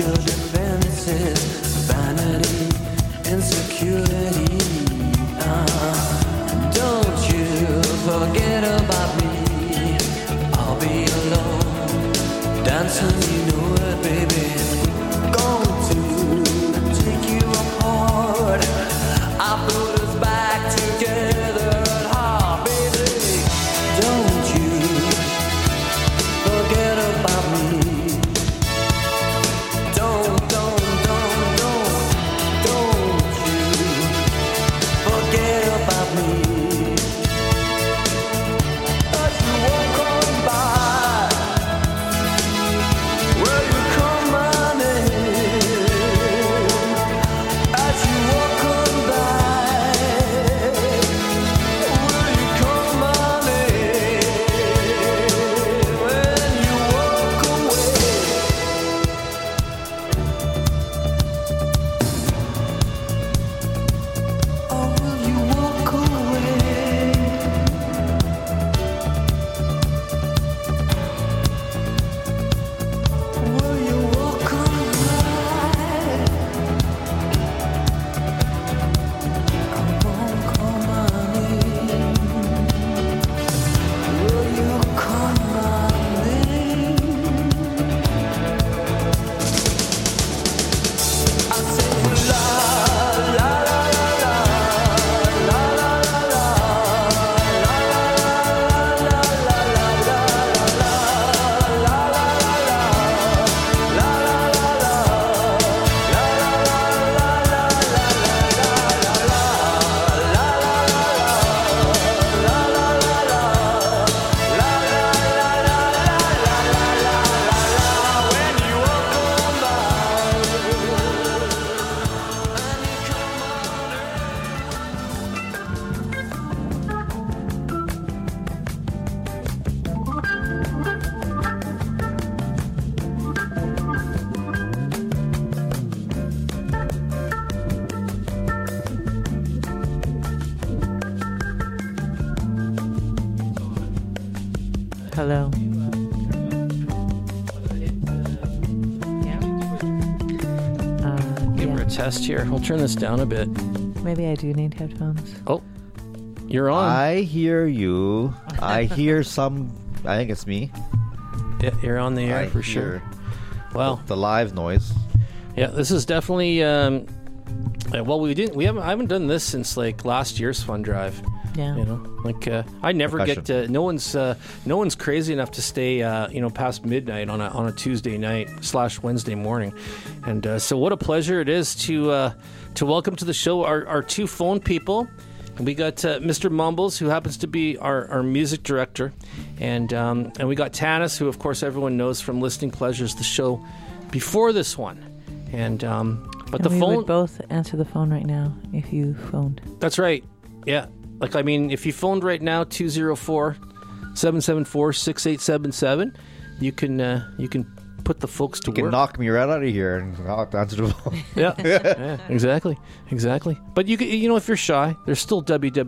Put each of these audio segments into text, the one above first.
your defenses, vanity, insecurity. Don't you forget about me. I'll be alone, dancing, you know it, baby. Going to take you apart. I put us back together at heart, baby. Don't you forget about me. Don't you forget about me. As you walk on by, will you call my name? As you walk on by, will you call my name? When you walk away. Oh, will you walk away? Will you walk away? I won't call my name. Will you call my name? I say la la la la la la la Hello. Give her a test here. We'll turn this down a bit. Maybe I do need headphones. Oh, you're on. I hear you. I hear some. I think it's me. Yeah, you're on the air I for sure. hear Well, the live noise. yeah, this is definitely. Well, I haven't done this since like last year's fun drive. Yeah. You know, like I never Percussion. get to. No one's crazy enough to stay. Past midnight on a Tuesday night / Wednesday morning, and so what a pleasure it is to welcome to the show our two phone people. We got Mr. Mumbles, who happens to be our music director, and we got Tanis, who of course everyone knows from Listening Pleasures, the show before this one, and but And the we phone. would both answer the phone right now if you phoned. That's right. Yeah. Like, I mean, if you phoned right now, 204-774-6877, you can put the folks to You can work. knock me right out of here and I'll answer the phone. Yeah. Yeah, exactly. But you can, if you're shy, there's still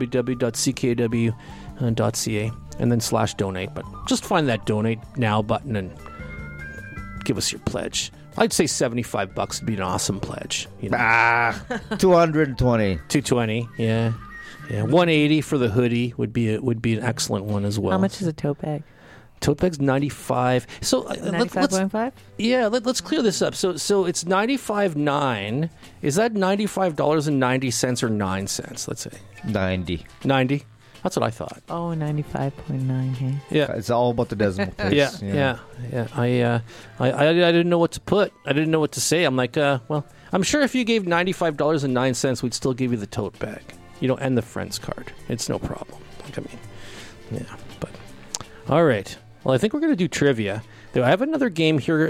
www.ckw.ca and then /donate. But just find that donate now button and give us your pledge. I'd say $75 would be an awesome pledge. 220. 220, yeah. Yeah, 180 for the hoodie would be an excellent one as well. How much is a tote bag? Tote bag's 95. So 95.5? let's clear this up. So it's 95.9. Is that $95.90 or 9 cents? Let's say 90. 90. That's what I thought. Oh, 95.9, hey? Yeah. It's all about the decimal place. Yeah. I didn't know what to put. I didn't know what to say. I'm like, well, I'm sure if you gave $95.09, we'd still give you the tote bag. And the friends card. It's no problem. Like, I mean, yeah. But all right. Well, I think we're going to do trivia. I have another game here.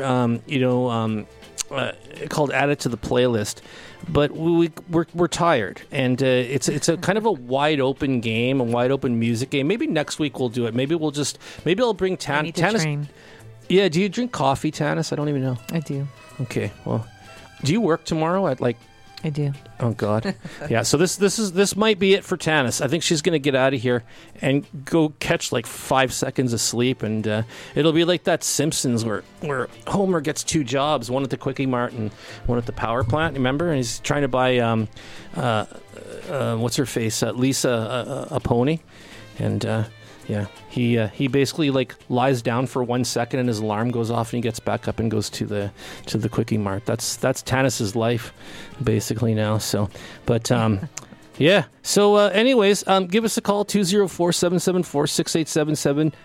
Called Add It to the Playlist, but we're tired, and it's a kind of a wide open game, a wide open music game. Maybe next week we'll do it. Maybe I'll bring Tanis. Train. Yeah. Do you drink coffee, Tanis? I don't even know. I do. Okay. Well, do you work tomorrow at like I do. Oh God, yeah. So this might be it for Tanis. I think she's going to get out of here and go catch like 5 seconds of sleep, and it'll be like that Simpsons where Homer gets 2 jobs, one at the Quickie Mart and one at the power plant. Remember, and he's trying to buy what's her face, Lisa, a pony, and. Yeah, he basically like lies down for 1 second and his alarm goes off and he gets back up and goes to the Quickie Mart. That's Tanis's life, basically now. So, but yeah. So, anyways, give us a call 204-774-6877.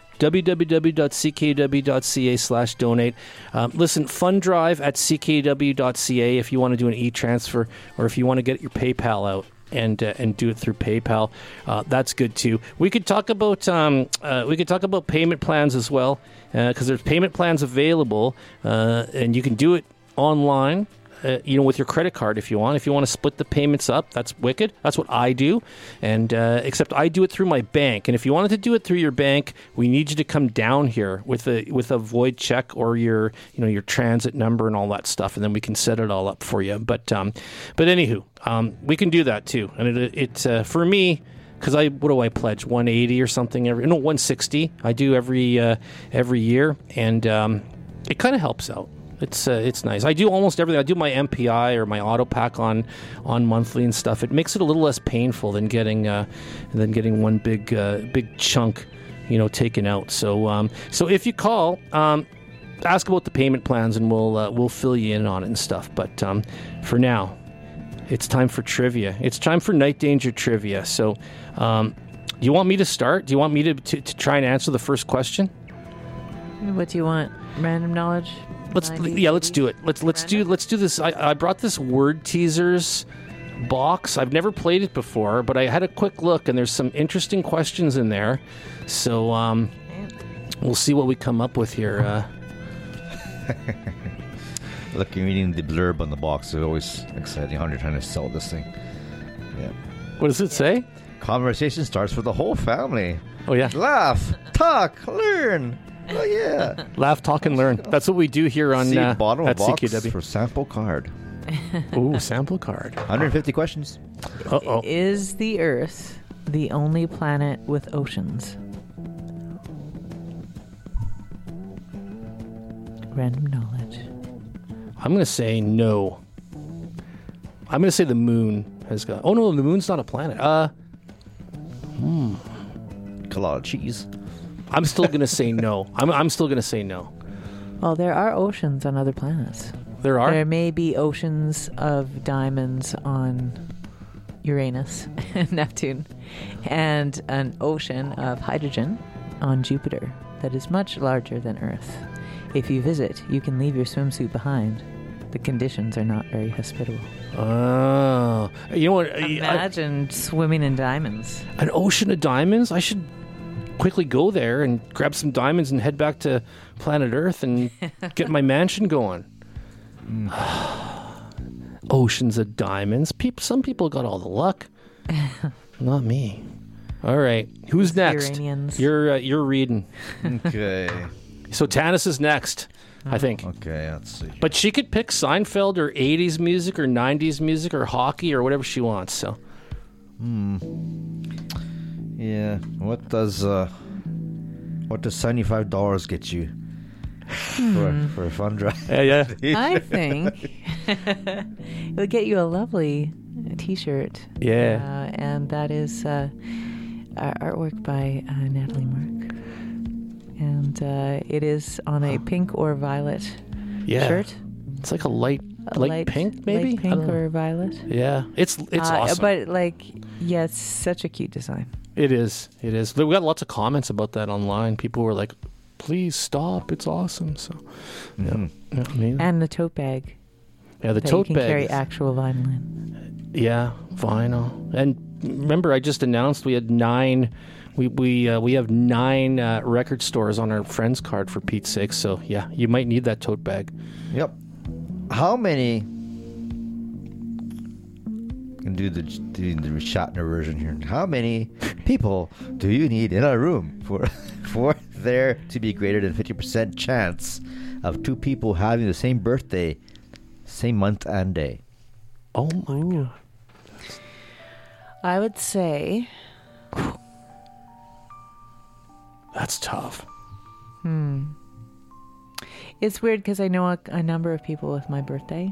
www.ckw.ca/donate. Listen, fund drive at ckw.ca if you want to do an e-transfer or if you want to get your PayPal out. And do it through PayPal. That's good too. We could talk about payment plans as well, because there's payment plans available, and you can do it online. With your credit card if you want. If you want to split the payments up, that's wicked. That's what I do, and except I do it through my bank. And if you wanted to do it through your bank, we need you to come down here with a void check or your transit number and all that stuff, and then we can set it all up for you. But anywho, we can do that too. And it for me, because what do I pledge? 180 or something 160. I do every year, and it kind of helps out. It's nice. I do almost everything. I do my MPI or my auto pack on monthly and stuff. It makes it a little less painful than getting one big chunk, taken out. So if you call, ask about the payment plans and we'll fill you in on it and stuff. But for now, it's time for trivia. It's time for Night Danger trivia. So, do you want me to start? Do you want me to try and answer the first question? What do you want? Random knowledge? Let's do it. Let's do this. I brought this word teasers box. I've never played it before, but I had a quick look and there's some interesting questions in there. So we'll see what we come up with here. Look, you're reading the blurb on the box. It's always exciting how you're trying to sell this thing. Yeah. What does it say? Conversation starts for the whole family. Oh yeah. Laugh, talk, learn. Oh yeah. Laugh, talk, and learn. That's what we do here on bottom at of box CKW. For sample card. Ooh, sample card. 150 questions. Uh-oh. Is the Earth the only planet with oceans? Random knowledge. I'm going to say no. I'm going to say the moon has got... Oh, no, the moon's not a planet. A lot of cheese. I'm still going to say no. I'm still going to say no. Well, there are oceans on other planets. There are? There may be oceans of diamonds on Uranus and Neptune, and an ocean of hydrogen on Jupiter that is much larger than Earth. If you visit, you can leave your swimsuit behind. The conditions are not very hospitable. Oh. You know what? Imagine swimming in diamonds. An ocean of diamonds? I should quickly go there and grab some diamonds and head back to planet Earth and get my mansion going. Oceans of diamonds. Some people got all the luck. Not me. All right. Who's next? Uranians. You're reading. Okay. So Tanis is next, I think. Okay, let's see. But she could pick Seinfeld or 80s music or 90s music or hockey or whatever she wants. So. Yeah. What does $75 get you for a fun drive? Yeah. I think it'll get you a lovely T-shirt. Yeah. And that is artwork by Natalie Merck. And it is on a pink or violet shirt. It's like a light pink, maybe? Light pink or violet. Yeah. It's awesome. But it's such a cute design. It is. We got lots of comments about that online. People were like, please stop. It's awesome. So, yeah, amazing. And the tote bag. Yeah, the that tote you can bag. carry actual vinyl in. Yeah, vinyl. And remember, I just announced we had 9... We have 9 record stores on our friends card, for Pete's sake. So yeah, you might need that tote bag. Yep. How many? Can do the Shatner version here. How many people do you need in a room for there to be greater than 50% chance of 2 people having the same birthday, same month and day? Oh my God. I would say That's tough. it's weird because I know a number of people with my birthday.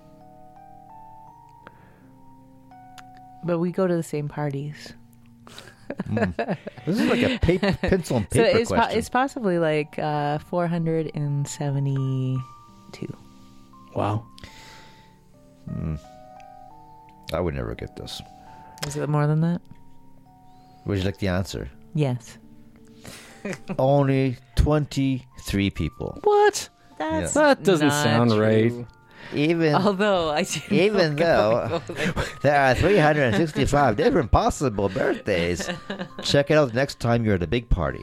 But we go to the same parties. This is like a pencil and So paper question. it's possibly like 472. Wow. I would never get this. Is it more than that? Would you like the answer? Yes. Only 23 people. What? That's That doesn't not sound true. right. Even Although I do even know- though there are 365 different possible birthdays, check it out next time you're at a big party.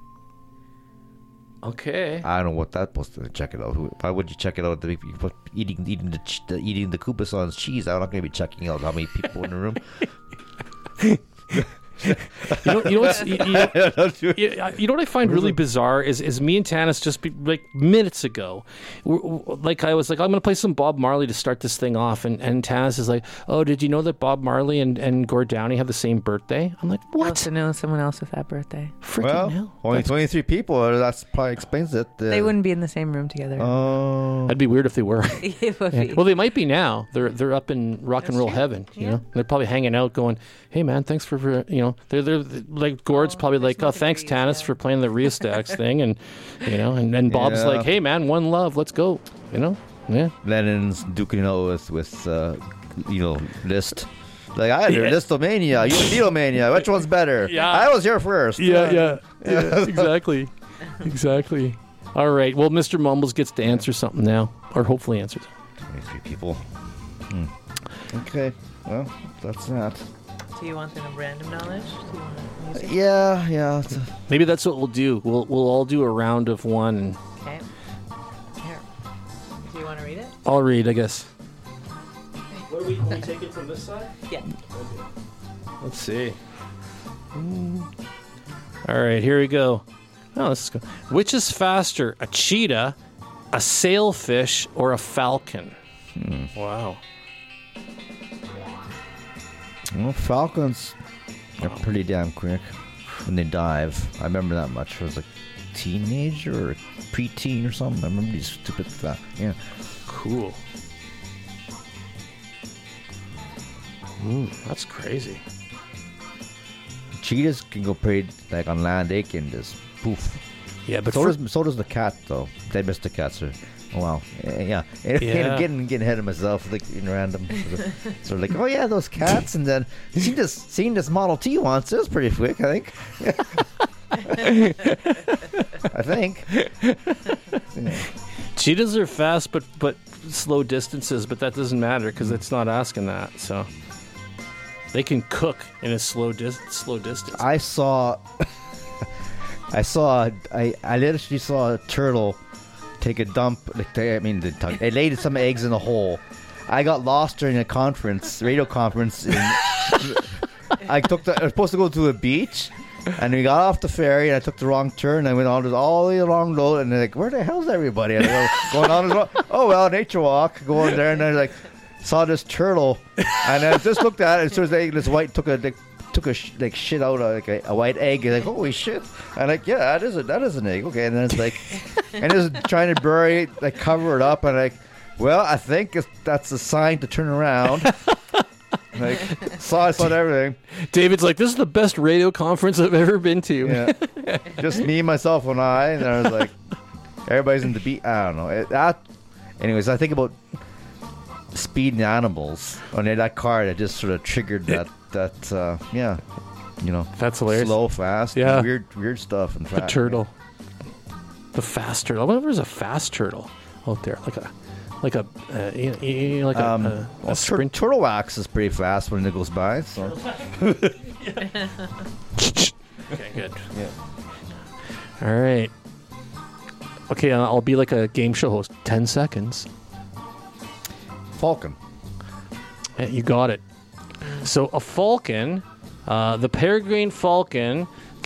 Okay. I don't know what that's supposed to check it out. Why would you check it out? Eating the Kubason's cheese. I'm not going to be checking out how many people in the room. You know what I find really bizarre is me and Tanis just like minutes ago, like I was like, I'm going to play some Bob Marley to start this thing off, and Tanis is like, oh, did you know that Bob Marley and Gord Downie have the same birthday? I'm like, what? To know someone else with that birthday. Freaking Well, hell. only 23 people. That probably explains it. They wouldn't be in the same room together. Oh. That'd be weird if they were. It would Yeah. be. Well, they might be now. They're up in rock and roll heaven. You know, they're probably hanging out, going, "Hey, man, thanks for you know." They're like Gord's probably like, "Oh, thanks, Tanis, for playing the Riastacks thing," and you know, and then Bob's Yeah. like, "Hey, man, one love, let's go." You know, yeah. Lennon's duking out with List. Like, I had Listomania, you Beatlemania. Which one's better? Yeah. I was here first. Yeah, exactly, exactly. All right. Well, Mr. Mumbles gets to answer something now, or hopefully answers. 23 people. Okay. Well, that's that. Do you want the random knowledge? Do you want music? Yeah. Maybe that's what we'll do. We'll all do a round of one. And Okay. Here. Do you want to read it? I'll read, I guess. What do we take it from this side? Yeah. Let's see. All right, here we go. Oh, this is good. Which is faster, a cheetah, a sailfish, or a falcon? Wow. Well, falcons are pretty damn quick when they dive. I remember that much. I was a teenager or preteen or something. I remember these stupid yeah. Cool. That's crazy. Cheetahs can go pretty, like on land, they can just poof. Yeah, but So does the cat, though. They missed the cats. Oh, wow. Yeah. Yeah. Getting ahead of myself, like, in random. Sort of like, oh, yeah, those cats. And then seeing this Model T once. It was pretty quick, I think. I think. Yeah. cheetahs are fast, but slow distances. But that doesn't matter because it's not asking that. So they can cook in a slow distance. I literally saw a turtle take a dump. It laid some eggs in a hole. I got lost during a radio conference. I was supposed to go to a beach, and we got off the ferry, and I took the wrong turn. I went all the way along the road, and they're like, "Where the hell's everybody?" And I go, going on the road. Oh well, nature walk, going there, and I like saw this turtle, and I just looked at it. And so this white took a shit out of like a white egg. And like, holy shit! And like, yeah, that is an egg. Okay, and then it's like, and it's trying to bury it, like cover it up, and like, well, I think that's a sign to turn around. Like, saw everything. David's like, this is the best radio conference I've ever been to. Yeah, just me, myself, and I was like, everybody's in the beat. I don't know. Anyways, I think about speeding animals on that car that just sort of triggered that yeah, That's hilarious. slow, fast, Yeah. weird stuff. And The turtle. The fast turtle. I wonder if there's a fast turtle out there, a sprint. Turtle wax is pretty fast when it goes by. So Okay, good. yeah. All right. Okay, I'll be like a game show host. 10 seconds. Falcon. Yeah, you got it. So a falcon, the peregrine falcon,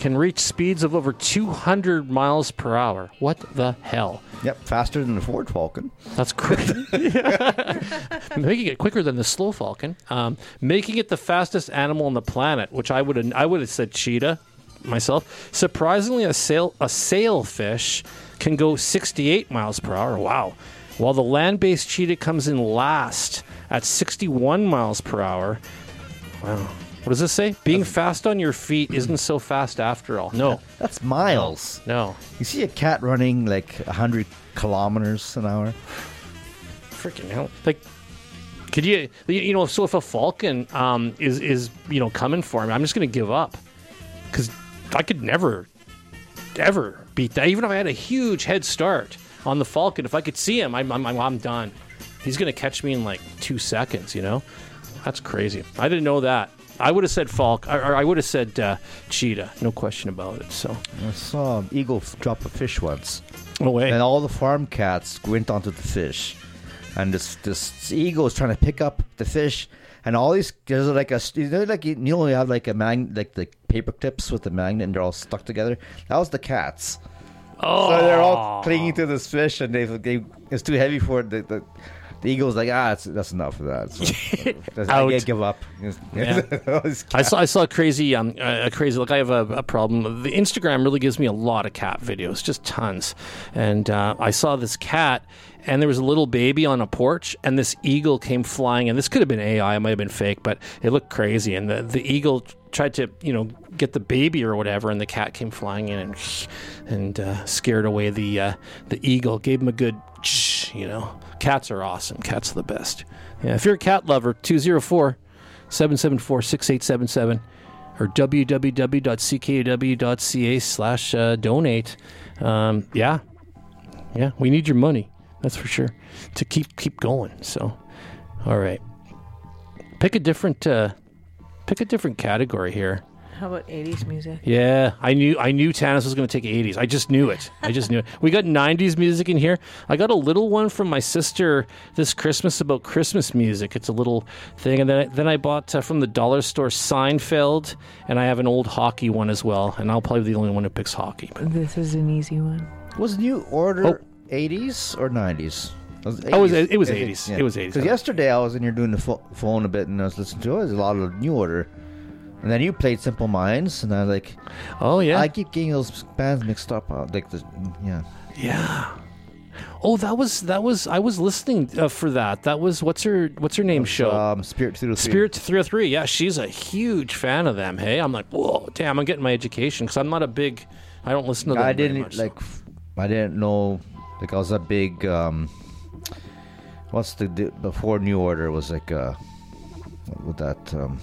can reach speeds of over 200 miles per hour. What the hell? Yep, faster than the Ford Falcon. That's crazy. Making it quicker than the slow falcon. Making it the fastest animal on the planet, which I would have said cheetah myself. Surprisingly, a sailfish can go 68 miles per hour. Wow. While the land-based cheetah comes in last at 61 miles per hour. Wow. What does this say? Being fast on your feet isn't so fast after all. No. That's miles. No. You see a cat running like 100 kilometers an hour? Freaking hell. Like, could so if a falcon is coming for me, I'm just going to give up. Because I could never, ever beat that. Even if I had a huge head start on the falcon, if I could see him, I'm done. He's going to catch me in like 2 seconds, That's crazy. I didn't know that. I would have said I would have said cheetah, no question about it. So I saw an eagle drop a fish once. No way. And all the farm cats went onto the fish, and this eagle is trying to pick up the fish, and all these there's like you only have like a like the paper clips with the magnet, and they're all stuck together. That was the cats. Oh, so they're all clinging to this fish, and it's too heavy for it. The eagle's like, that's enough of that. So, I can't give up. Yeah. I saw a crazy. Look, I have a problem. The Instagram really gives me a lot of cat videos, just tons. And I saw this cat, and there was a little baby on a porch, and this eagle came flying. And this could have been AI, it might have been fake, but it looked crazy. And the eagle tried to, get the baby or whatever, and the cat came flying in and scared away the eagle. Gave him a good, Cats are awesome. Cats are the best. Yeah, if you're a cat lover, 204-774-6877 or www.ckuw.ca/donate. Yeah, we need your money. That's for sure to keep going. So, all right, pick a different category here. How about 80s music? Yeah, I knew Tanis was going to take 80s. I just knew it. We got 90s music in here. I got a little one from my sister this Christmas about Christmas music. It's a little thing. And then I bought from the dollar store Seinfeld, and I have an old hockey one as well. And I'll probably be the only one who picks hockey. But this is an easy one. Was New Order 80s or 90s? It was 80s. Yeah. It was 80s. Because yesterday I was in here doing the phone a bit, and I was listening to a lot of New Order. And then you played Simple Minds, and I was like, oh yeah, I keep getting those bands mixed up. Yeah. Oh, that was. I was listening for that. That was what's her name show? Spirit 303. Spirit 303. Yeah, she's a huge fan of them. Hey, I'm like, whoa, damn! I'm getting my education because I'm not a big. I don't listen to them. I didn't know. Like I was a big. What's before New Order was like with that.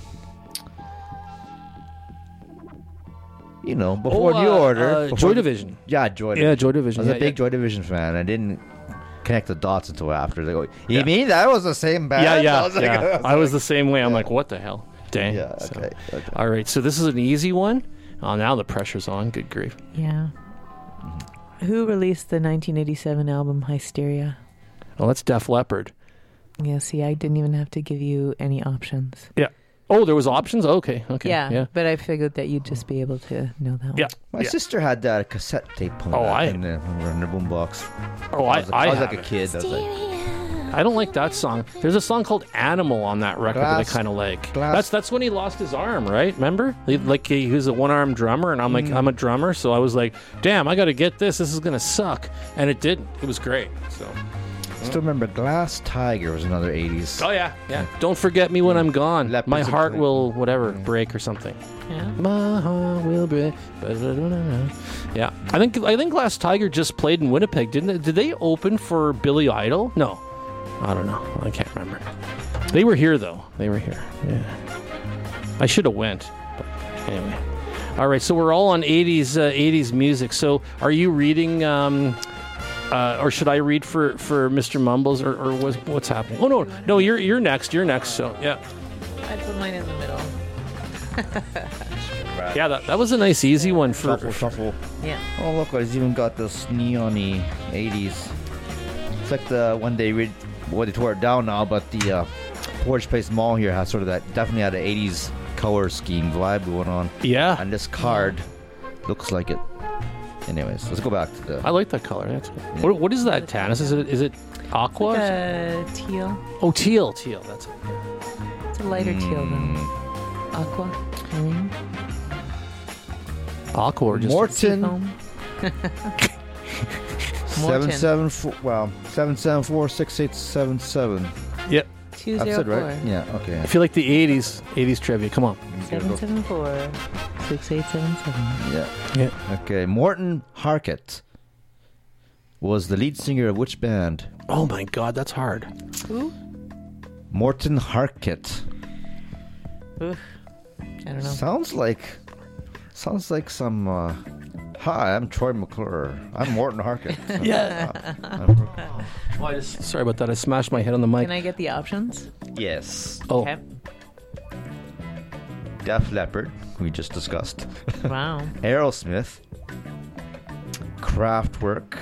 Before New Order. Joy Division. Yeah, Joy Division. Yeah, Joy Division. I was a big Joy Division fan. I didn't connect the dots until after. They go, you mean that was the same band? Yeah. I was the same way. I'm like, what the hell? Dang. Yeah, okay. All right, so this is an easy one. Oh, now the pressure's on. Good grief. Yeah. Who released the 1987 album Hysteria? Well, that's Def Leppard. Yeah, see, I didn't even have to give you any options. Yeah. Oh, there was options? Okay. Yeah, but I figured that you'd just be able to know that one. Yeah. My sister had that cassette tape in the boombox. Oh, I was like a kid. I don't like that song. There's a song called Animal on that record that I kind of like. That's when he lost his arm, right? Remember? He was a one-armed drummer, and I'm like, I'm a drummer, so I was like, damn, I got to get this. This is going to suck. And it didn't. It was great. So... Still remember Glass Tiger was another 80s. Oh yeah. Don't forget me when I'm gone. My heart will break or something. Yeah. My heart will break. Yeah. I think Glass Tiger just played in Winnipeg, didn't they? Did they open for Billy Idol? No. I don't know. I can't remember. They were here though. Yeah. I should have went. But anyway. All right. So we're all on 80s music. So are you reading? Or should I read for Mr. Mumbles, or what's happening? Oh no, you're next. So yeah. I put mine in the middle. Yeah, that was a nice easy one for shuffle. Yeah. Oh look, it's even got this neon-y 80s. It's like the one they tore it down now, but the Porch Place Mall here has sort of that, definitely had an 80s color scheme vibe going on. Yeah. And this card Looks like it. Anyways, let's go back to the. I like that color. That's what is that, Tanis? Is it aqua? Like a teal. Oh, teal. That's it. It's a lighter teal than aqua. Marine. Aqua or just Morton. Seafoam. 774. Wow. 774-6877. Yep. That's 204. it, right? Yeah. Okay. I feel like the 80s trivia. Come on. 774-6877. Yeah. Yeah. Okay. Morton Harkett was the lead singer of which band? Oh my God, that's hard. Ooh. Morton Harkett. Oof. I don't know. Sounds like some. Hi, I'm Troy McClure. I'm Morton Harkett. Yeah. Sorry about that. I smashed my head on the mic. Can I get the options? Yes. Oh, Okay. Def Leppard, we just discussed. Wow. Aerosmith. Kraftwerk.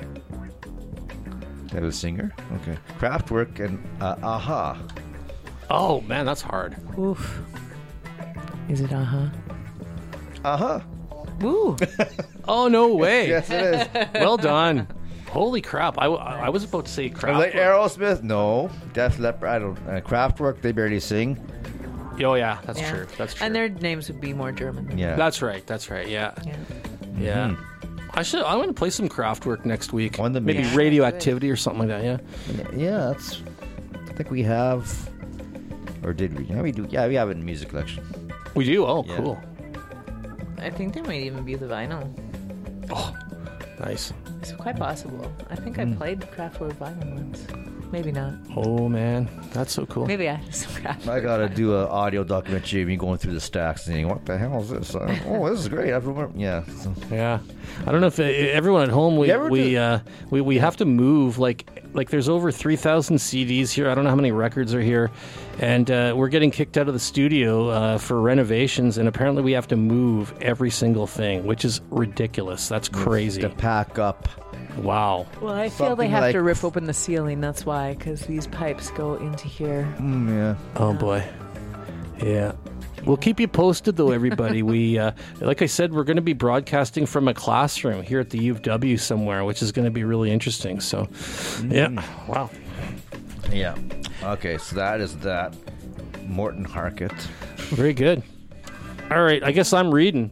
That was a singer? Okay. Kraftwerk and Aha. oh man, that's hard. Oof. Is it aha? Aha. Ooh. Oh no way. Yes, it is. Well done. Holy crap! I was about to say I was crap. like Aerosmith? No. Def Leppard, I don't. Kraftwerk, they barely sing. Oh yeah, that's Yeah. true. That's true. And their names would be more German. Yeah. That's right. Yeah. Yeah. Yeah. I want to play some Kraftwerk next week. On the Maybe mix. Radioactivity or something like that. Yeah. Yeah, that's. I think we have. Or did we? Yeah, we do. Yeah, we have it in music collection. We do. Oh, Yeah. cool. I think there might even be the vinyl. Oh, nice. It's quite possible. I think I played Kraftwerk vinyl once. Maybe not. Oh man, that's so cool. Maybe I have some Kraftwerk. I gotta do an audio documentary of me going through the stacks and saying, "What the hell is this? Oh, this is great." Yeah. So, Yeah, I don't know if everyone at home we You ever we have to move like there's over 3,000 CDs here. I don't know how many records are here, and we're getting kicked out of the studio for renovations, and apparently we have to move every single thing, which is ridiculous. That's crazy. to pack up. Wow. Well, I feel they Something have like- to rip open the ceiling. That's why, because these pipes go into here. Yeah. Oh boy. Yeah. We'll keep you posted, though, everybody. We, like I said, we're going to be broadcasting from a classroom here at the U of W somewhere, which is going to be really interesting. So, yeah. Wow. Yeah. Okay, so that is that. Morton Harkett. Very good. All right. I guess I'm reading.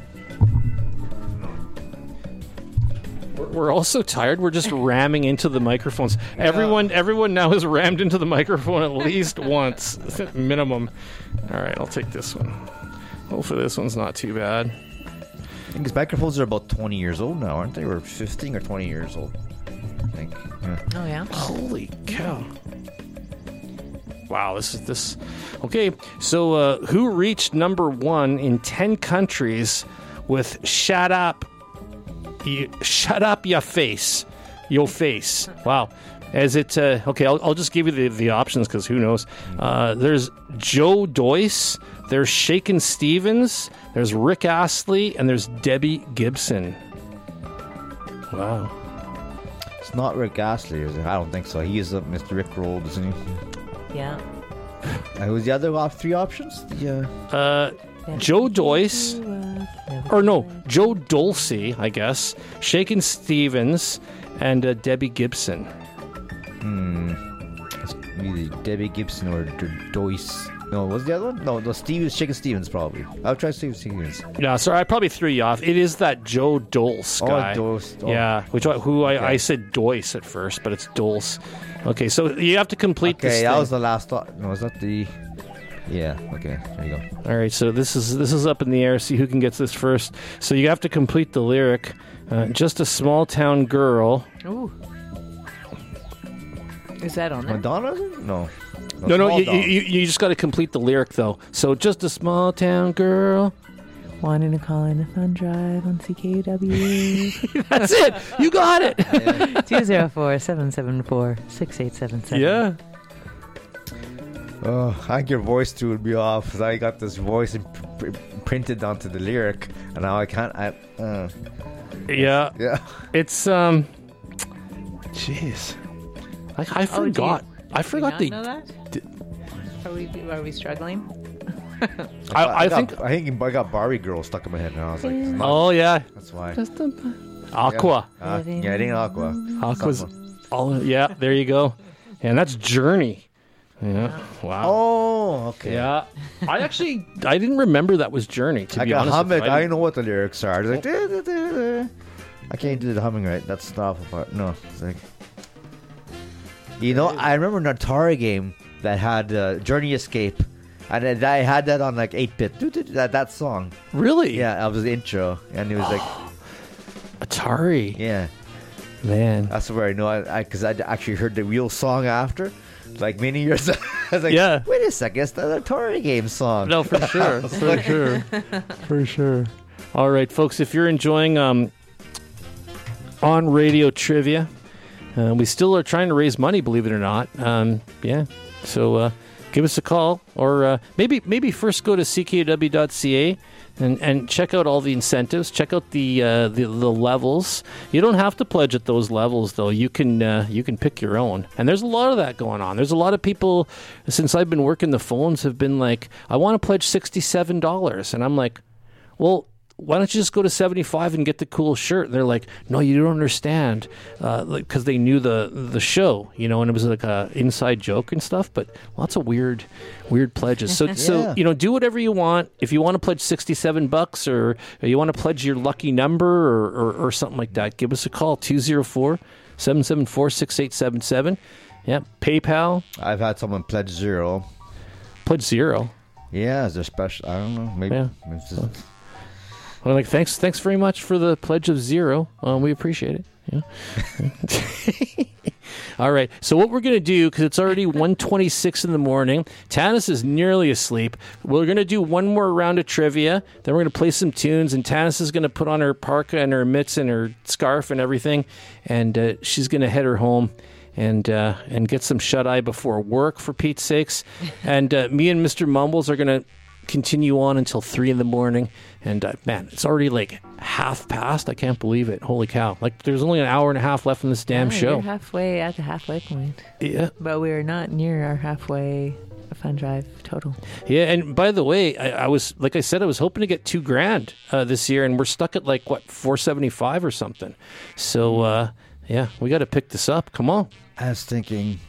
We're all so tired. We're just ramming into the microphones. Everyone now has rammed into the microphone at least once, minimum. All right, I'll take this one. Hopefully this one's not too bad. I think these microphones are about 20 years old now, aren't they? Or 15 or 20 years old, I think. Yeah. Oh, yeah? Holy cow. Wow, this is. Okay, so who reached number 1 in 10 countries with Shut Up Your Face. Wow. As it, okay, I'll just give you the options because who knows. There's Joe Doyce, there's Shakin' Stevens, there's Rick Astley, and there's Debbie Gibson. Wow. It's not Rick Astley, is it? I don't think so. He is Mr. Rick Roll, isn't he? Yeah. Who's the other 3 options? Yeah. Joe Doyce, or no, Joe Dulce, I guess, Shakin' Stevens, and Debbie Gibson. It's either Debbie Gibson or Doyce. No, what's the other one? No, Shakin' Stevens probably. I'll try Stevens. No, sorry, I probably threw you off. It is that Joe Dulce guy. Dulce. Oh. Yeah, I said Doyce at first, but it's Dulce. Okay, so you have to complete this Okay, thing. that was the last thought. No, was that the... Yeah, okay, there you go. All right, so this is up in the air. See who can get this first. So you have to complete the lyric. Just a small town girl. Ooh. Is that on there? Madonna? Is it? No. No, Small you Dog. just got to complete the lyric though. So just a small town girl. Wanting to call in a fun drive on CKUW. That's it. You got it. 204-774-6877. Yeah. Oh, I think your voice too would be off because I got this voice printed onto the lyric, and now I can't. Yeah. Yeah. It's Jeez. I forgot. I forgot Do the. you not know that? Are we struggling? I think. I got Barbie Girl stuck in my head now. I was like, Oh yeah, that's why. Aqua. Yeah, I think Aqua. Aqua's. Something. Oh yeah, there you go. And that's Journey. Yeah. Wow. Oh, okay. Yeah. I didn't remember that was Journey. To I be got honest, hum with it. you. I know what the lyrics are. It's like, I can't do the humming right. That's the awful part. No, it's like, I remember an Atari game that had Journey Escape, and I had that on like 8-bit. That song. Really? Yeah, that was the intro, and it was like, Atari. yeah, Man. that's where I know because I actually heard the real song after, like many years. I was like, Yeah. wait a second, it's the Atari game song. No, for sure. For sure. For sure. All right, folks, if you're enjoying on radio trivia, we still are trying to raise money, believe it or not. Yeah. So give us a call, or maybe first go to ckw.ca and check out all the incentives. Check out the levels. You don't have to pledge at those levels, though. You can pick your own. And there's a lot of that going on. There's a lot of people, since I've been working the phones, have been like, I want to pledge $67. And I'm like, well, why don't you just go to 75 and get the cool shirt? And they're like, no, you don't understand, because they knew the show, and it was like a inside joke and stuff. But lots of weird pledges. So do whatever you want. If you want to pledge $67, or you want to pledge your lucky number or something like that, give us a call 204-774-6877. Yeah, PayPal. I've had someone pledge $0. Pledge $0. Yeah, is there special? I don't know. Maybe. Yeah. Maybe it's just- Well, like, thanks very much for the pledge of $0. We appreciate it. Yeah. All right. So what we're going to do, because it's already 1:26 in the morning, Tanis is nearly asleep. We're going to do one more round of trivia. Then we're going to play some tunes, and Tanis is going to put on her parka and her mitts and her scarf and everything, and she's going to head her home and get some shut-eye before work, for Pete's sakes. And me and Mr. Mumbles are going to continue on until 3 in the morning. And man, it's already like 1:30. I can't believe it. Holy cow. Like, there's only an hour and a half left in this damn show. You're halfway at the halfway point. Yeah. But we're not near our halfway fun drive total. Yeah, and by the way, I was, like I said, I was hoping to get $2,000 this year, and we're stuck at like, what, $475 or something. So, yeah, we got to pick this up. Come on. I was thinking,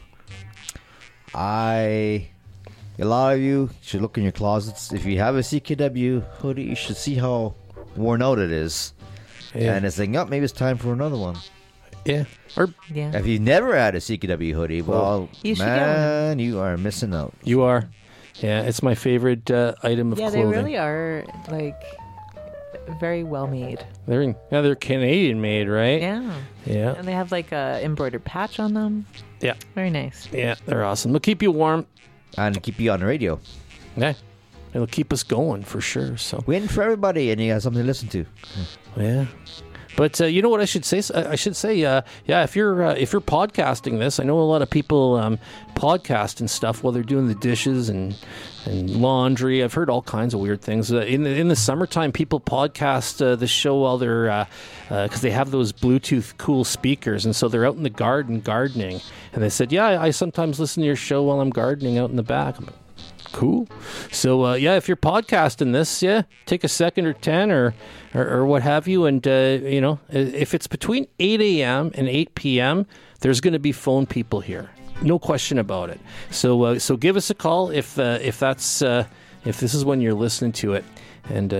a lot of you should look in your closets. If you have a CKW hoodie, you should see how worn out it is. Yeah. And it's like, oh, maybe it's time for another one. Yeah. Or Yeah. If you never had a CKW hoodie, well, You should get man, you are missing out. you are. Yeah, it's my favorite item of Yeah, clothing. they really are, like, very well made. They're Canadian made, right? Yeah. Yeah. And they have, like, a embroidered patch on them. Yeah. Very nice. Yeah, they're awesome. They'll keep you warm. And keep you on the radio. Yeah. It'll keep us going for sure. So Win for everybody, and you got something to listen to. yeah. But you know what I should say? I should say, yeah. If you're podcasting this, I know a lot of people podcast and stuff while they're doing the dishes and laundry. I've heard all kinds of weird things. In the summertime, people podcast the show while they're because they have those Bluetooth cool speakers, and so they're out in the garden gardening. And they said, yeah, I sometimes listen to your show while I'm gardening out in the back. I'm like, cool. So yeah, if you're podcasting this, yeah, take a second or 10 or what have you, and if it's between 8 a.m. and 8 p.m., there's going to be phone people here, no question about it. So give us a call if this is when you're listening to it, and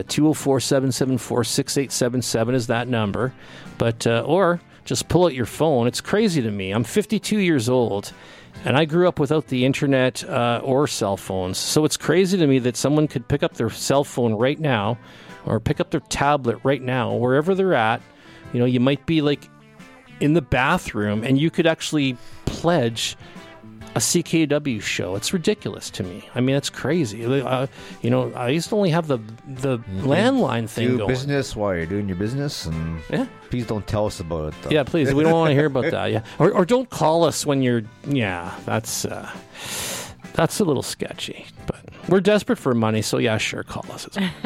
204-774-6877 is that number. But or just pull out your phone. It's crazy to me. I'm 52 years old. And I grew up without the internet or cell phones. So it's crazy to me that someone could pick up their cell phone right now or pick up their tablet right now, wherever they're at. You might be like in the bathroom and you could actually pledge a CKW show. It's ridiculous to me. I mean, it's crazy. I used to only have the landline thing Do going. business while you're doing your business, and Yeah. please don't tell us about it, though. Yeah, please. We don't want to hear about that. Yeah, or don't call us when you're. Yeah, that's a little sketchy. But we're desperate for money, so yeah, sure, call us.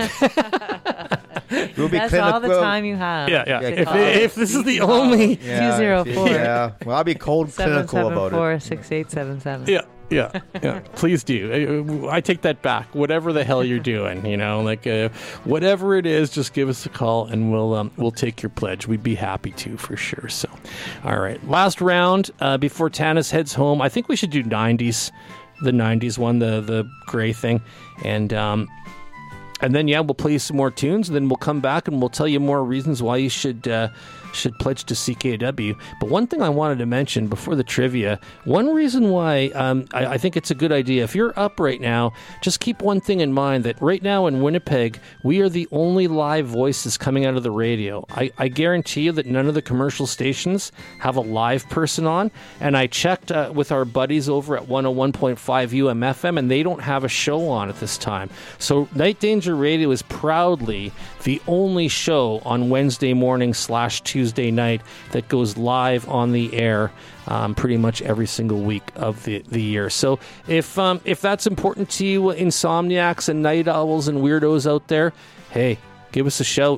We'll be That's all the clinical. time you have. Yeah. to call us. If this is the only. Yeah, 204. Yeah, well, I'll be cold clinical about it. 774-6877. Yeah. Yeah, yeah. Please do. I take that back. Whatever the hell you're doing, whatever it is, just give us a call and we'll take your pledge. We'd be happy to for sure. So, all right. Last round before Tanis heads home. I think we should do 90s, the 90s one, the gray thing, and then we'll play you some more tunes. And then we'll come back and we'll tell you more reasons why you should pledge to CKW. But one thing I wanted to mention before the trivia, one reason why I think it's a good idea, if you're up right now, just keep one thing in mind, that right now in Winnipeg, we are the only live voices coming out of the radio. I guarantee you that none of the commercial stations have a live person on, and I checked with our buddies over at 101.5 UMFM, and they don't have a show on at this time. So Night Danger Radio is proudly the only show on Wednesday morning / Tuesday night that goes live on the air pretty much every single week of the year. So if that's important to you, insomniacs and night owls and weirdos out there, hey, give us a shout,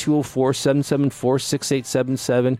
204-774-6877,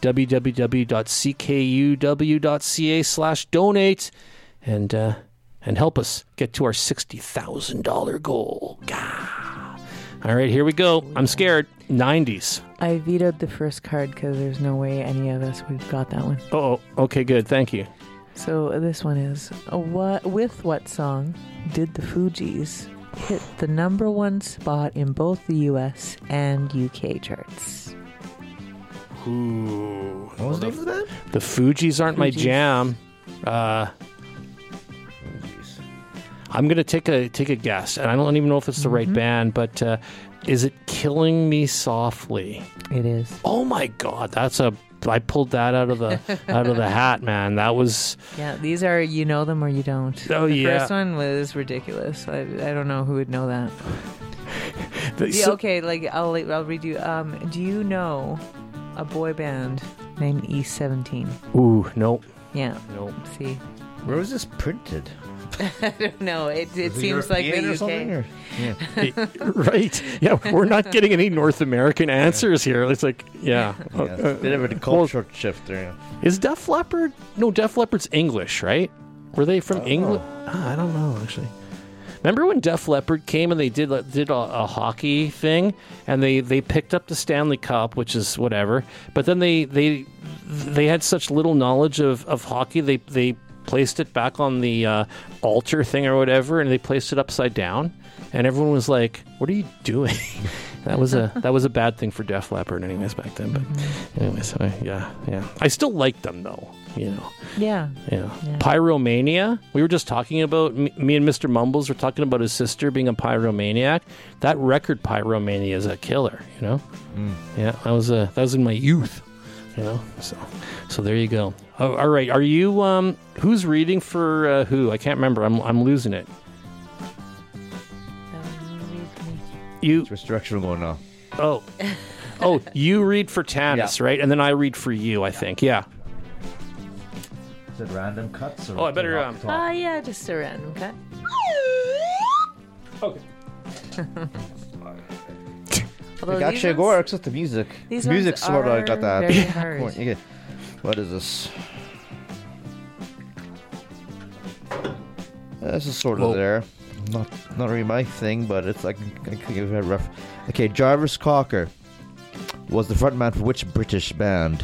www.ckuw.ca/donate, and help us get to our $60,000 goal. Gah. All right, here we go. I'm scared. 90s. I vetoed the first card because there's no way any of us would have got that one. Oh, okay, good. Thank you. So this one is, with what song did the Fugees hit the #1 spot in both the US and UK charts? Ooh. What was the name of that? The Fugees aren't my jam. I'm going to take a guess, and I don't even know if it's the right band, but is it Killing Me Softly? It is. Oh my God, I pulled that out of the hat, man. That was... Yeah, these are, you know them or you don't. Oh, the yeah. first one was ridiculous. I don't know who would know that. So, okay, I'll read you. Do you know a boy band named E17? Ooh, nope. Yeah. Nope. See? Where was this printed? I don't know. It Was it seems like European the or UK. something, or- Yeah. Right. Yeah, we're not getting any North American answers here. It's like, yeah. Yeah, it's a bit of a culture shift there. Is Def Leppard? No, Def Leppard's English, right? Were they from England? I don't know, actually. Remember when Def Leppard came and they did a hockey thing, and they picked up the Stanley Cup, which is whatever, but then they had such little knowledge of hockey, they placed it back on the altar thing or whatever, and they placed it upside down, and everyone was like, "What are you doing?" That was a bad thing for Def Leppard, anyways, back then. But anyways, yeah. I still like them though, Yeah. Yeah. Pyromania. We were just talking about me and Mr. Mumbles were talking about his sister being a pyromaniac. That record Pyromania is a killer. Yeah, that was in my youth. So there you go. All right. Are you who's reading for who? I can't remember. I'm losing it. Which direction we're going now? Oh, you read for Tanis, right? And then I read for you, I think. Yeah. Is it random cuts? Or Oh, I better, Yeah, just a random cut. Okay. Although Actually, these go ones- works with the music. These Music's ones sort of are got that. very hard. point. What is this? This is sort of there. Not really my thing, but it's like I can give it a rough. Okay, Jarvis Cocker was the frontman for which British band?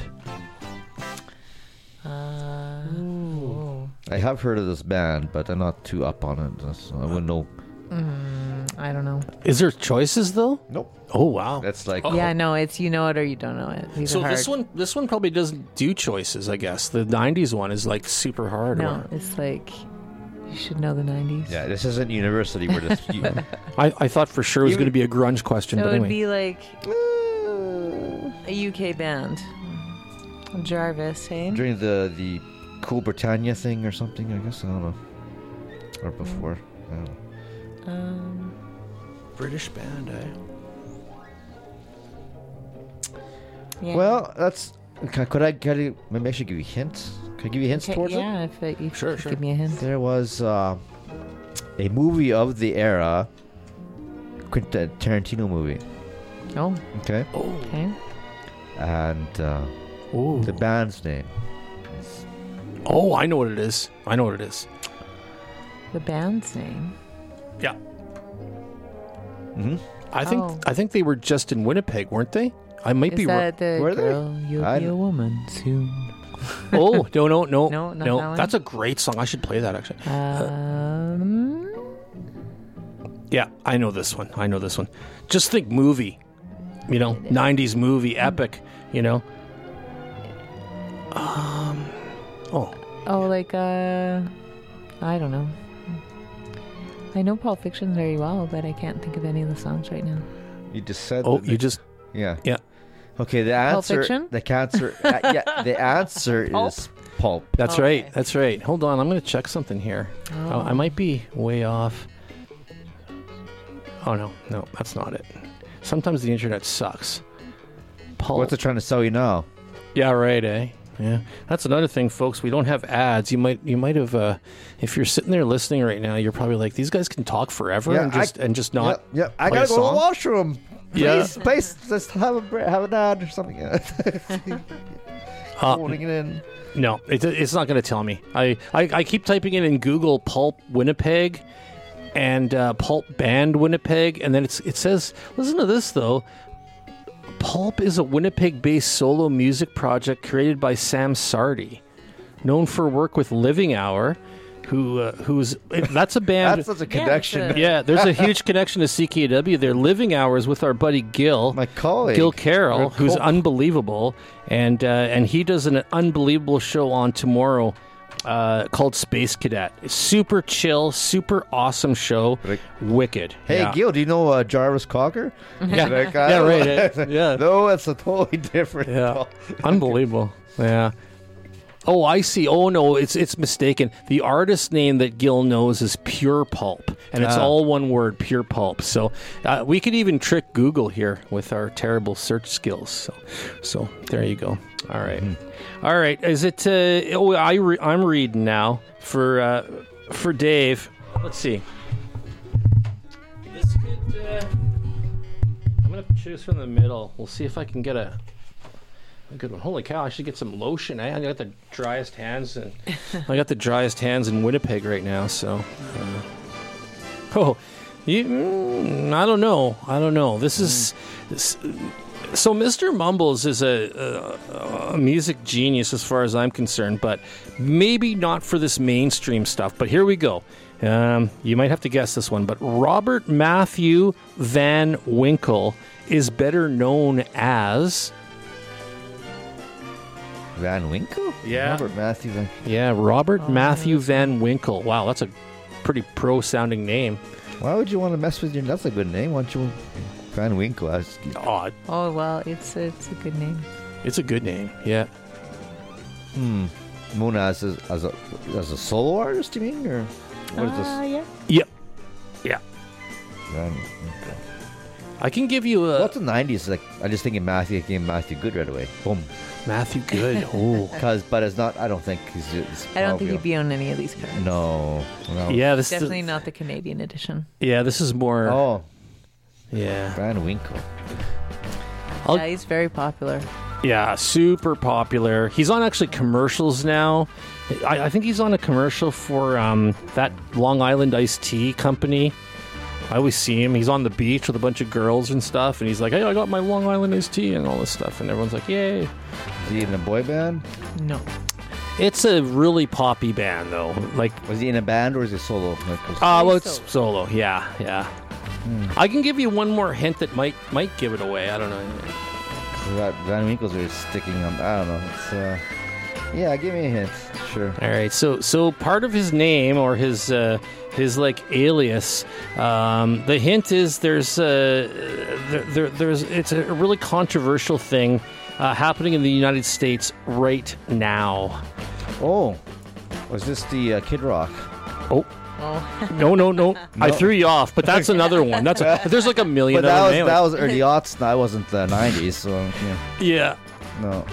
I have heard of this band, but I'm not too up on it. So I wouldn't know. I don't know. Is there choices though? Nope. Oh wow. That's like Yeah, no, it's you know it or you don't know it. These So are hard. this one probably doesn't do choices, I guess. The 90s one is like super hard. No, it's like you should know the 90s. Yeah, this isn't university where this. I thought for sure it was going to be a grunge question, So but it would anyway. be like a UK band. Jarvis, hey? During the Cool Britannia thing or something, I guess. I don't know. Or before. I don't know. British band, eh? Yeah. Well, that's. Maybe I should give you hints. Can I give you hints Okay, towards it? yeah, if you Sure, could sure. give me a hint. There was a movie of the era, Quentin Tarantino movie. Oh, Okay, okay. and Oh. the band's name. Oh, I know what it is. The band's name. Yeah. Mhm. I think they were just in Winnipeg, weren't they? I might Is be that the Were they? girl? You'll I be a don't- woman soon. Oh, no. No, not that one? That's a great song. I should play that, actually. Yeah, I know this one. Just think movie. 90s movie, epic, Oh, like, I don't know. I know Pulp Fiction very well, but I can't think of any of the songs right now. You just said. Oh, that you just... Yeah. Yeah. Okay. The Pulp answer. Fiction? The cancer. The answer Pulp? is pulp. That's Okay. right. That's right. Hold on. I'm going to check something here. Oh, I might be way off. Oh, no. No, that's not it. Sometimes the internet sucks. Pulp. What's it trying to sell you now? Yeah, right, eh? Yeah. That's another thing, folks. We don't have ads. You might have, if you're sitting there listening right now, you're probably like, these guys can talk forever Yeah, and just not. Yeah. I play gotta a go to the song? washroom. Yeah. Please, let's have an ad or something. Holding it in. No, it's not going to tell me. I keep typing in Google Pulp Winnipeg and Pulp Band Winnipeg, and then it says, listen to this though. Pulp is a Winnipeg-based solo music project created by Sam Sardi, known for work with Living Hour, that's a band. That's such a connection. Yeah, there's a huge connection to CKW. They're Living Hours with our buddy Gil. My colleague. Gil Carroll, Or who's unbelievable, and he does an unbelievable show on tomorrow called Space Cadet. It's super chill, super awesome show. Like- Wicked. Hey, yeah. Gil, do you know Jarvis Cocker? Yeah, That guy? yeah, right. Yeah, No, it's a totally different. yeah, unbelievable. Yeah. Oh, I see. Oh no, it's mistaken. The artist name that Gil knows is Pure Pulp, and it's all one word, Pure Pulp. So we could even trick Google here with our terrible search skills. So there you go. All right, all right. Is it? I'm reading now for Dave. Let's see. This could. I'm gonna choose from the middle. We'll see if I can get a good one. Holy cow! I should get some lotion. I got the driest hands, and I got the driest hands in Winnipeg right now. So, I don't know. This is so. Mr. Mumbles is a music genius as far as I'm concerned, but maybe not for this mainstream stuff. But here we go. You might have to guess this one, but Robert Matthew Van Winkle is better known as. Van Winkle? Yeah. Robert Matthew Van. Yeah, Robert Matthew Van Winkle. Wow, that's a pretty pro-sounding name. Why would you want to mess with your? That's a good name. Why don't you? Van Winkle. Odd. Oh, well, it's a good name. It's a good name. Yeah. Mona as a solo artist, you mean, or what is this? Yeah. Yep. Yeah. Van Winkle. I can give you a What's the '90s like? I just thinking Matthew came Matthew Good right away. Boom. Matthew Good. Oh. But it's not. I don't think he's. I don't think he'd be on any of these cards. No. Yeah, this Definitely is not the Canadian edition. this is more. Oh, Yeah. Van Winkle. Yeah, he's very popular. Yeah, super popular. He's on actually commercials now. I think he's on a commercial for that Long Island iced tea company. I always see him. He's on the beach with a bunch of girls and stuff, and he's like, "Hey, I got my Long Island iced tea," and all this stuff, and everyone's like, "Yay!" Is he in a boy band? No. It's a really poppy band, though. Like, Was he in a band or is he solo? well, it's solo. Yeah, yeah. I can give you one more hint that might give it away. I don't know. Van Winkle's are sticking on. I don't know. It's yeah. Give me a hint. Sure. All right, so part of his name or his like alias, the hint is there's it's a really controversial thing happening in the United States right now. Oh, was this the Kid Rock? Oh. No. I threw you off, but that's another one. There's like a million. But other that was early aughts. That wasn't the '90s. So yeah. no.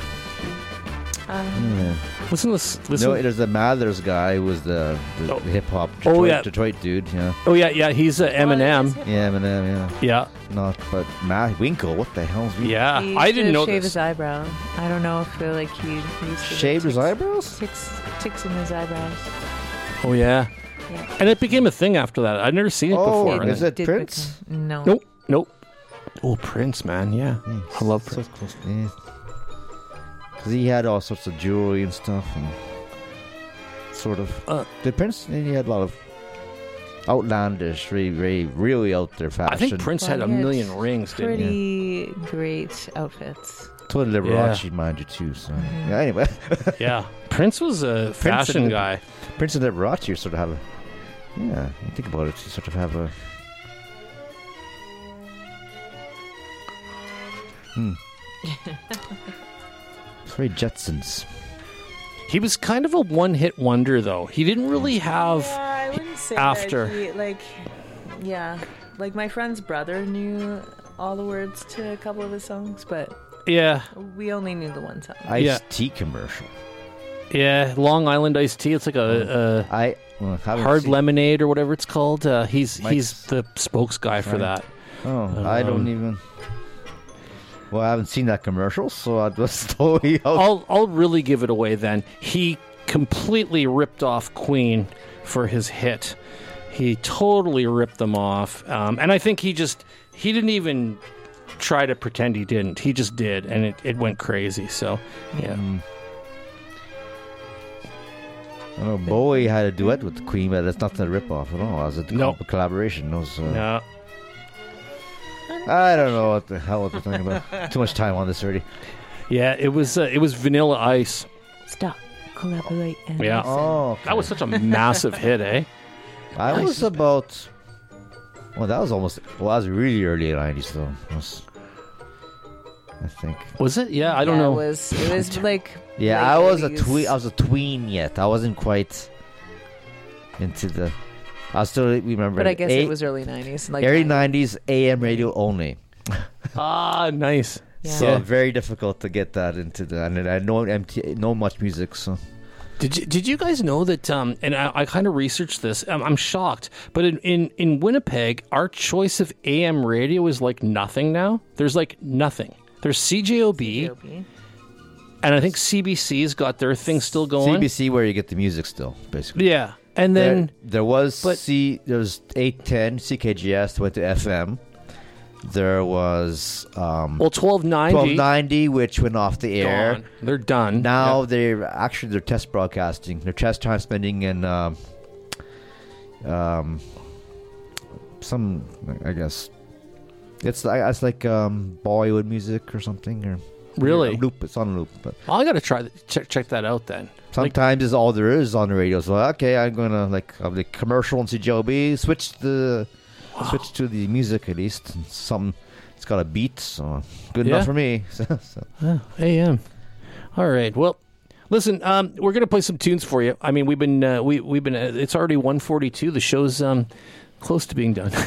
Listen. No, there's the Mathers guy who was the hip hop Detroit dude. Yeah. Oh yeah. He's Eminem. Yeah, Eminem. Yeah. Yeah. Not, but Matt Winkle. What the hell's Winkle? Yeah. He I used didn't to know shave this. his eyebrow. I don't know if he used to Shaved his eyebrows? ticks in his eyebrows. Oh yeah. Yeah. And it became a thing after that. I'd never seen it before. is it Did Prince? become- no. Nope. Oh, Prince, man. Yeah. I love So Prince. close. Because he had all sorts of jewelry and stuff, and sort of. Did Prince? He had a lot of outlandish, really out there fashion. I think Prince had a Well, he had million rings, didn't he? Pretty great outfits. Totally Liberace, mind you, too. So yeah, anyway, Yeah. Prince was a fashion and- guy. Prince and Liberace sort of have a. Yeah, you think about it, you sort of have a. It's very Jetsons. He was kind of a one-hit wonder, though. He didn't really have... Yeah, I wouldn't say after. that he, like my friend's brother knew all the words to a couple of his songs, but Yeah. we only knew the one song. Ice-T commercial. Yeah, Long Island iced tea. It's like a Haven't hard seen- lemonade or whatever it's called. He's Mike's- the spokes guy for Right. that. Oh, I don't even. Well, I haven't seen that commercial, so I just totally out. I'll really give it away then. He completely ripped off Queen for his hit. He totally ripped them off, and I think he didn't even try to pretend he didn't. He just did, and it went crazy. So yeah. I know Bowie had a duet with the Queen, but it's nothing to rip off at all. It was a Nope. collaboration. It was, No. I don't know what the hell we're talking about. Too much time on this already. Yeah, it was Vanilla Ice. Stop, collaborate, and Yeah. listen. Oh, okay. That was such a massive hit, eh? I was about. Well, that was almost. Well, that was really early 90s, though. I think. Was it? Yeah, I don't Yeah, know. It was like Yeah, late I was 80s. I was a tween yet. I wasn't quite into the. I still remember. But I guess it was early 90s. Like early 90s AM radio only. Ah, nice. Yeah. So very difficult to get that into the. And I know much music, so. Did you guys know that? And I kind of researched this. I'm shocked, but in Winnipeg, our choice of AM radio is like nothing now. There's like nothing. There's CJOB, CJOB. and I think CBC's got their thing still going. CBC where you get the music still, basically. Yeah, and then there was but- there was 810 CKGS went to FM. There was 1290. 1290 which went off the air. Gone. They're done. Now Yeah. they're test broadcasting. They're test transmitting in some, I guess it's like Bollywood music or something, or Really? loop. It's on loop, but I got to try check that out then. sometimes is all there is on the radio. So okay, I'm gonna have the commercial on CJOB, switch to the music at least. It's got a beat, so good Yeah. enough for me. So. AM. All right. Well, listen. We're gonna play some tunes for you. I mean, we've been it's already 1:42. The show's close to being done.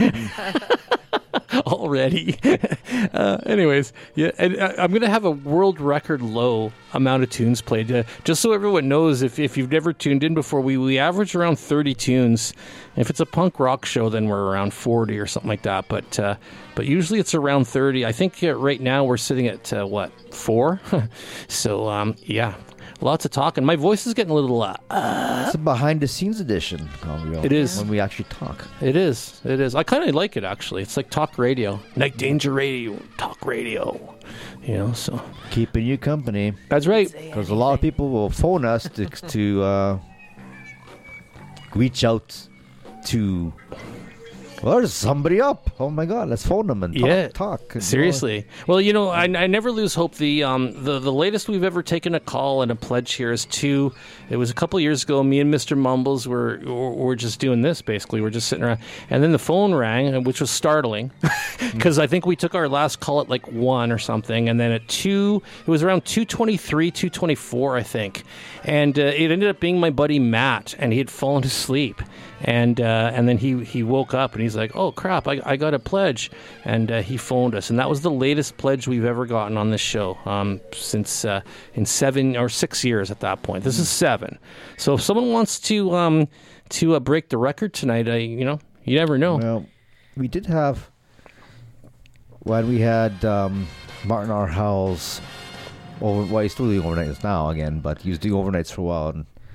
Already. Anyways, yeah, and I'm going to have a world record low amount of tunes played. Just so everyone knows, if you've never tuned in before, we average around 30 tunes. If it's a punk rock show, then we're around 40 or something like that. But usually it's around 30. I think right now we're sitting at, 4? So, yeah. Lots of talking. My voice is getting a little... It's a behind-the-scenes edition. It is. When we actually talk. It is. I kind of like it, actually. It's like talk radio. Night Danger Radio. Talk radio. So... Keeping you company. That's right. Because a lot of people will phone us to reach out to... Well, there's somebody up. Oh, my God. Let's phone them and talk. Seriously. Well, I never lose hope. The latest we've ever taken a call and a pledge here is 2. It was a couple of years ago. Me and Mr. Mumbles were just doing this, basically. We're just sitting around. And then the phone rang, which was startling. Because I think we took our last call at like 1 or something. And then at 2, it was around 2:23, 2:24, I think. And it ended up being my buddy Matt. And he had fallen asleep. And then he woke up and he's like, oh, crap, I got a pledge. And he phoned us. And that was the latest pledge we've ever gotten on this show since in 7 or 6 years at that point. This is 7. So if someone wants to break the record tonight, you never know. Well, we did have... When we had Martin R. Howells... He's still doing overnights now again, but he was doing overnights for a while. And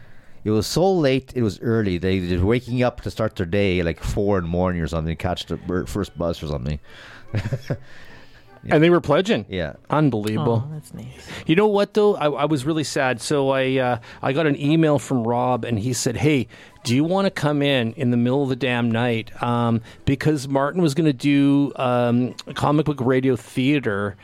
It was so late. It was early. They were waking up to start their day like 4 in the morning or something, catch the first bus or something. And they were pledging. Yeah. Unbelievable. Oh, that's nice. You know what, though? I was really sad. So I got an email from Rob, and he said, hey, do you want to come in the middle of the damn night? Because Martin was going to do comic book radio theater.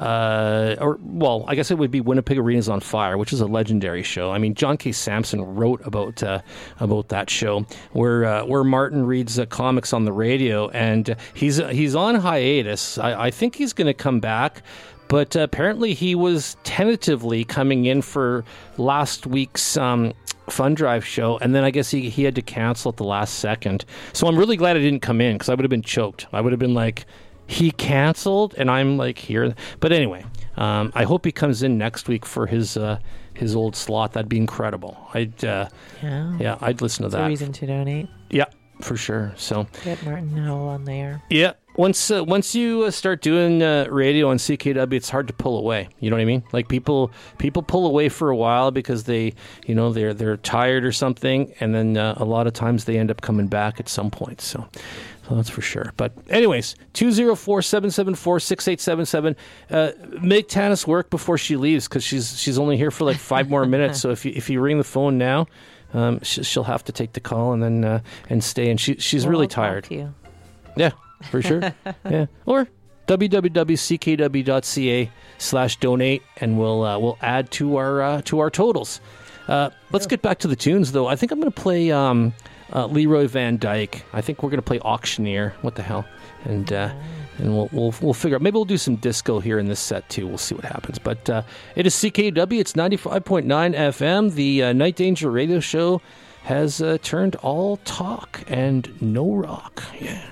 I guess it would be Winnipeg Arena's on Fire, which is a legendary show. I mean, John K. Sampson wrote about that show where Martin reads comics on the radio, and he's on hiatus. I think he's going to come back, but apparently he was tentatively coming in for last week's Fun Drive show, and then I guess he had to cancel at the last second. So I'm really glad I didn't come in, because I would have been choked. I would have been like, he canceled, and I'm like here. But anyway, I hope he comes in next week for his old slot. That'd be incredible. I'd listen to that. A reason to donate. Yeah, for sure. So Get Martin Howell on there. yeah, once you start doing radio on CKW, it's hard to pull away. You know what I mean? Like people pull away for a while because they're tired or something, and then a lot of times they end up coming back at some point. So that's for sure. But anyways, 204-774-6877. Make Tanis work before she leaves, because she's only here for like 5 more minutes. So if you ring the phone now, she'll have to take the call and then and stay. And she's really I'll talk tired. to you. Yeah, for sure. Yeah, or www.ckw.ca/donate, and we'll add to our totals. Let's get back to the tunes, though. I think I'm going to play Leroy Van Dyke. I think we're going to play Auctioneer. What the hell? And we'll figure out. Maybe we'll do some disco here in this set too. We'll see what happens. But it is CKW. It's 95.9 FM. The Night Danger radio show has turned all talk and no rock. Yeah.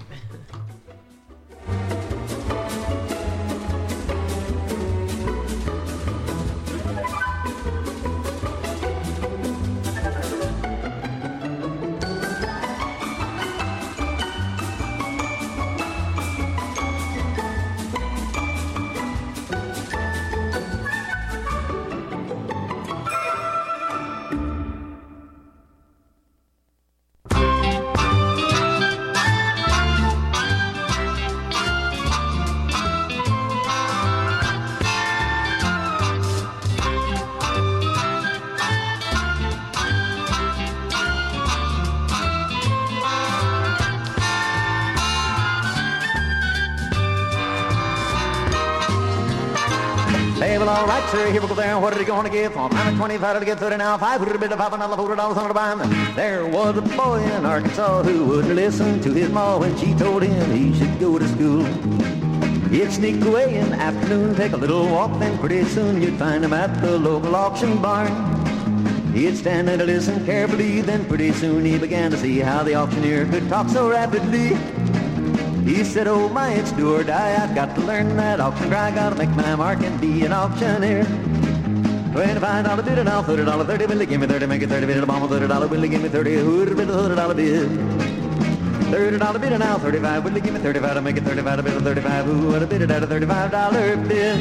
Well, all right, sir, here we go there. What are you going to give? I'm at 25 to get 30 now. 5 would have been $5, $40 on the band. There was a boy in Arkansas who wouldn't listen to his ma when she told him he should go to school. He'd sneak away in the afternoon, take a little walk, then pretty soon you'd find him at the local auction barn. He'd stand and listen carefully, then pretty soon he began to see how the auctioneer could talk so rapidly. He said, oh my, it's do or die, I've got to learn that auction cry, gotta make my mark and be an auctioneer. $25 bid and I'll $30, 30, will he give me 30, make it 30, bid, bomb $30, will he give me 30, who'd bid $100 bid. $30 bid and I'll 35, will he give me 35, to make it 35, bid 35, who would have bid it at a $35 bid.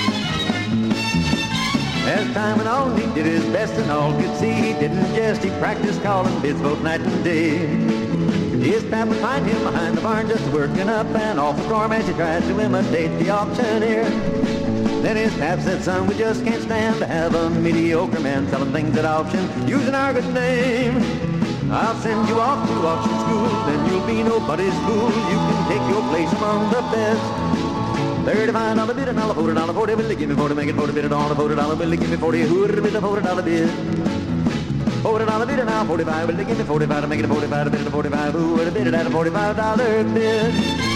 As time went on, he did his best and all could see, he didn't jest, he practiced calling bids both night and day. His pap would find him behind the barn just working up and off the storm as he tried to imitate the auctioneer. Then his pap said, son, we just can't stand to have a mediocre man selling things at auction using our good name. I'll send you off to auction school, then you'll be nobody's fool. You can take your place among the best. $35 bid and I'll $40, 40, will he give me 40, make it 40 bid on a $40, will he give me 40, who would bid a $40 bid? $40 bid and now 45, will they give me 45 to make it a 45, a bid at a 45, who would have bid it at a $45 bid?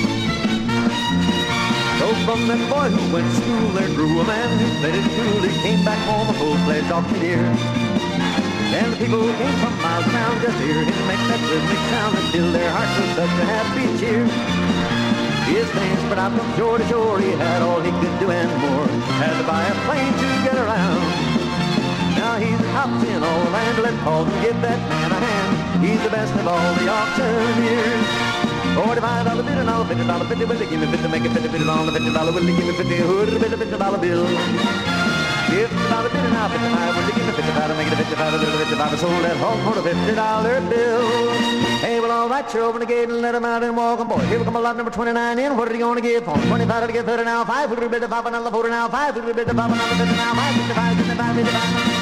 So from that boy who went to school there grew a man who played it cool, he came back home a full-fledged auctioneer. And the people came from miles around just to hear him make that rhythmic sound and fill their hearts with such a happy cheer. His fame spread out from shore to shore, he had all he could do and more, had to buy a plane to get around. Now he's the top in all the land, let's pause and give that man a hand. He's the best of all the auctioneers. $45 bid and all $50, 50, will they give me 50, make it 50, bid it on the $50, will they give me 50, who'd bid a $50 bill? $50 bill now, 55. Would you give me 55 to make it a 55, a little 55? I sold that hog for a $50 bill. Hey, well, all right, you're open the gate and let him out and walk on board. Here we come a lot number 29 in. What are you going to give for him? 25 to get 30 now, 5. Would you bid the 5 another 40 now, 5. Would you bid the 5 another 50 now, 5. 55, 55, 55.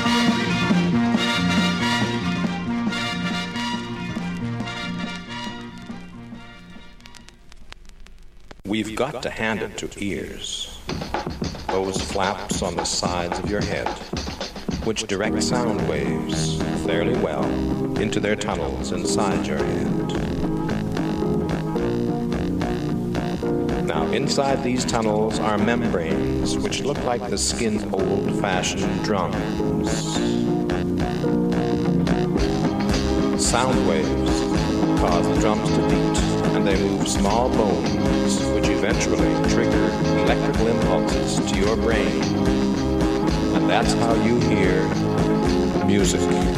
We've got to hand it to ears. Those flaps on the sides of your head, which direct sound waves fairly well into their tunnels inside your head. Now, inside these tunnels are membranes which look like the skin of old-fashioned drums. Sound waves cause the drums to beat, and they move small bones which eventually trigger electrical impulses to your brain. And that's how you hear music.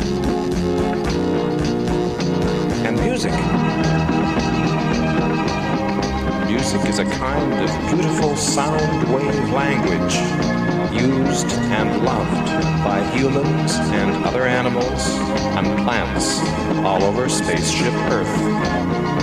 And music is a kind of beautiful sound wave language used and loved by humans and other animals and plants all over spaceship Earth.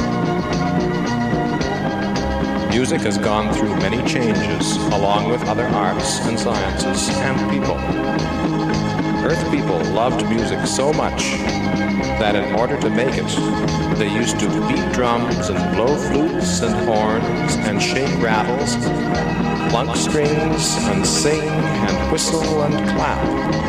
Music has gone through many changes, along with other arts and sciences and people. Earth people loved music so much that in order to make it, they used to beat drums and blow flutes and horns and shake rattles, plunk strings and sing and whistle and clap.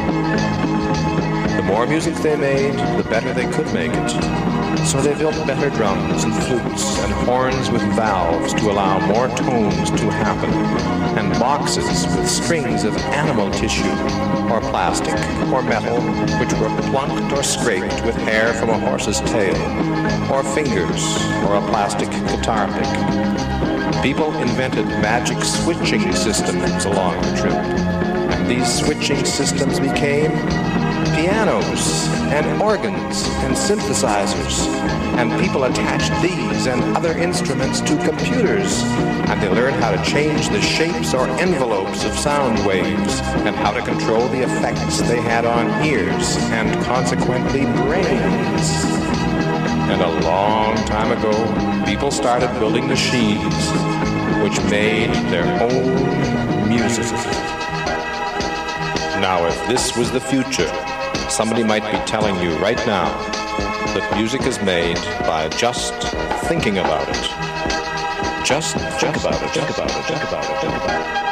The more music they made, the better they could make it. So they built better drums and flutes and horns with valves to allow more tones to happen, and boxes with strings of animal tissue, or plastic, or metal, which were plunked or scraped with hair from a horse's tail, or fingers, or a plastic guitar pick. People invented magic switching systems along the trip, and these switching systems became pianos and organs and synthesizers, and people attached these and other instruments to computers, and they learned how to change the shapes or envelopes of sound waves and how to control the effects they had on ears and consequently brains. And a long time ago, people started building machines which made their own music. Now, if this was the future, somebody might be telling you right now that music is made by just thinking about it. Just think about it, think about it, think about it, think about it.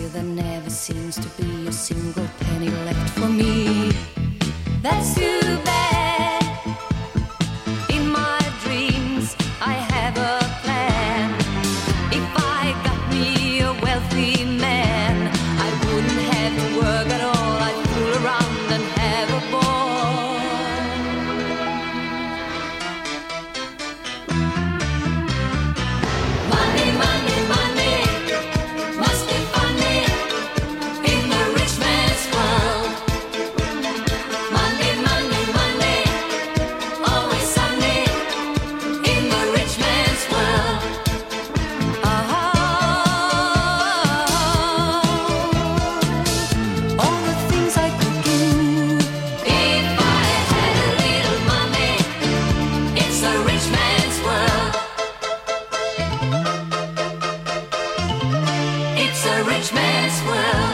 there never seems to be a single penny left for me. That's too bad. In my dreams, I have a plan. If I got me a wealthy man, I wouldn't have to work at all. I'd fool around and have a ball. Money, money, money must be funny in the rich man's world. Money, money, money, always sunny in the rich man's world. All the things I could do if I had a little money. It's a rich man's world. It's a rich man's world.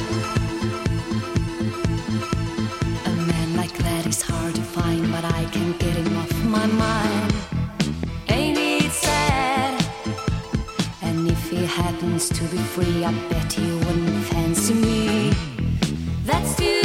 A man like that is hard to find, but I can't get him off my mind. Ain't it sad? And if he happens to be free, I bet he wouldn't fancy me. That's too